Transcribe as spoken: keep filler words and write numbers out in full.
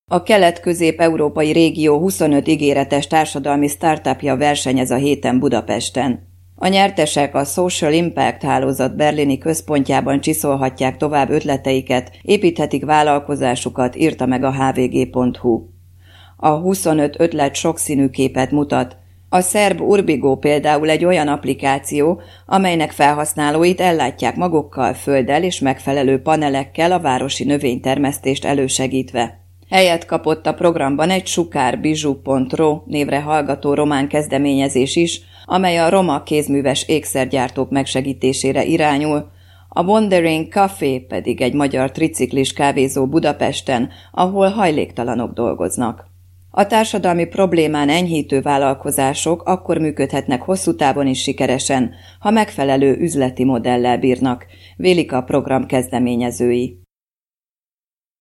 A kelet-közép-európai régió huszonöt ígéretes társadalmi startupja versenyez a héten Budapesten. A nyertesek a Social Impact hálózat berlini központjában csiszolhatják tovább ötleteiket, építhetik vállalkozásukat, írta meg a há vé gé pont hú. A huszonöt ötlet sokszínű képet mutat. A szerb Urbigo például egy olyan applikáció, amelynek felhasználóit ellátják magukkal, földdel és megfelelő panelekkel a városi növénytermesztést elősegítve. Helyet kapott a programban egy sukárbizsú pont ro névre hallgató román kezdeményezés is, amely a roma kézműves ékszergyártók megsegítésére irányul, a Wandering Café pedig egy magyar triciklis kávézó Budapesten, ahol hajléktalanok dolgoznak. A társadalmi problémán enyhítő vállalkozások akkor működhetnek hosszú távon is sikeresen, ha megfelelő üzleti modellel bírnak, vélik a program kezdeményezői.